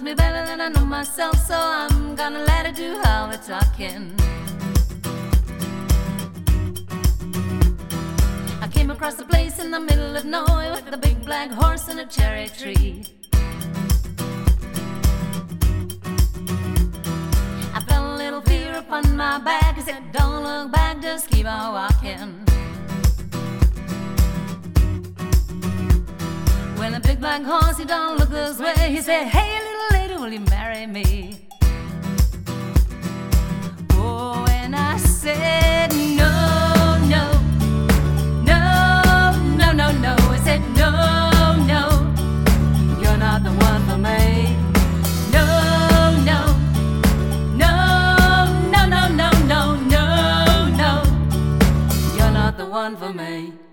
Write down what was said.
knows me better than I know myself, so I'm gonna let her do all the talking. I came across a place in the middle of nowhere with a big black horse and a cherry tree. I felt a little fear upon my back. I said, don't look back, just keep on walking. When the big black horse, he don't look this way, he said, hey little lady, will you marry me? Oh, and I said, no, no, no, no, no, no. I said, no, no, you're not the one for me. No, no, no, no, no, no, no, no, no, you're not the one for me.